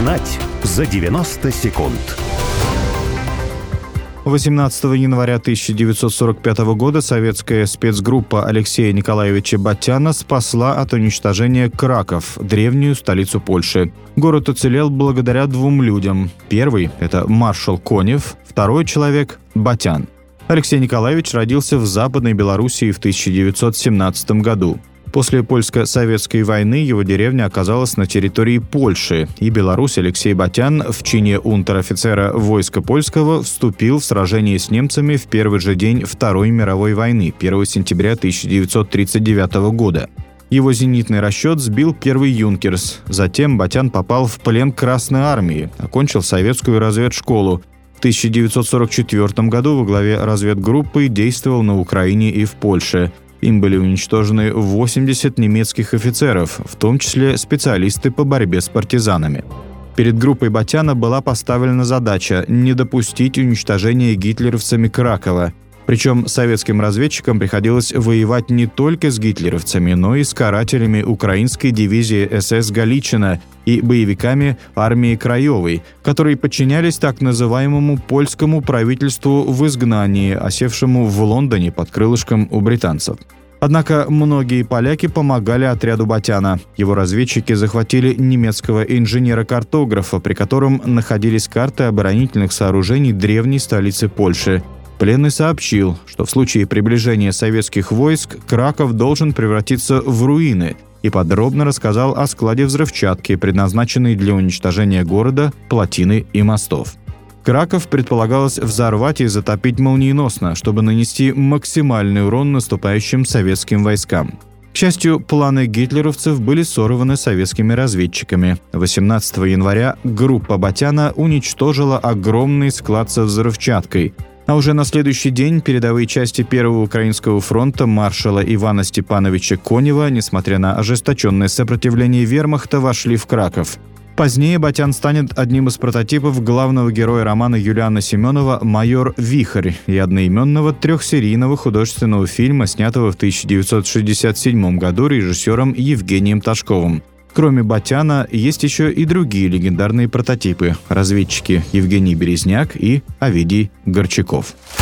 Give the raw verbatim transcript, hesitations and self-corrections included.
Узнать за девяносто секунд. восемнадцатого января тысяча девятьсот сорок пятого года советская спецгруппа Алексея Николаевича Батяна спасла от уничтожения Краков, древнюю столицу Польши. Город уцелел благодаря двум людям. Первый – это маршал Конев, второй человек – Батян. Алексей Николаевич родился в Западной Белоруссии в тысяча девятьсот семнадцатом году. После польско-советской войны его деревня оказалась на территории Польши, и белорус Алексей Батян в чине унтер-офицера войска польского вступил в сражение с немцами в первый же день Второй мировой войны, первого сентября тысяча девятьсот тридцать девятого года. Его зенитный расчет сбил первый «Юнкерс». Затем Батян попал в плен Красной армии, окончил советскую разведшколу. В тысяча девятьсот сорок четвёртом году во главе разведгруппы действовал на Украине и в Польше. Им были уничтожены восемьдесят немецких офицеров, в том числе специалисты по борьбе с партизанами. Перед группой Батяна была поставлена задача не допустить уничтожения гитлеровцами Кракова. Причем советским разведчикам приходилось воевать не только с гитлеровцами, но и с карателями украинской дивизии эс эс «Галичина» и боевиками армии Краевой, которые подчинялись так называемому польскому правительству в изгнании, осевшему в Лондоне под крылышком у британцев. Однако многие поляки помогали отряду Батяна. Его разведчики захватили немецкого инженера-картографа, при котором находились карты оборонительных сооружений древней столицы Польши. Пленный сообщил, что в случае приближения советских войск Краков должен превратиться в руины, и подробно рассказал о складе взрывчатки, предназначенной для уничтожения города, плотины и мостов. Краков предполагалось взорвать и затопить молниеносно, чтобы нанести максимальный урон наступающим советским войскам. К счастью, планы гитлеровцев были сорваны советскими разведчиками. восемнадцатого января группа Батяна уничтожила огромный склад со взрывчаткой. А уже на следующий день передовые части Первого Украинского фронта маршала Ивана Степановича Конева, несмотря на ожесточенное сопротивление вермахта, вошли в Краков. Позднее Батян станет одним из прототипов главного героя романа Юлиана Семенова «Майор Вихрь» и одноименного трехсерийного художественного фильма, снятого в тысяча девятьсот шестьдесят седьмом году режиссером Евгением Ташковым. Кроме Батяна, есть еще и другие легендарные прототипы – разведчики Евгений Березняк и Овидий Горчаков.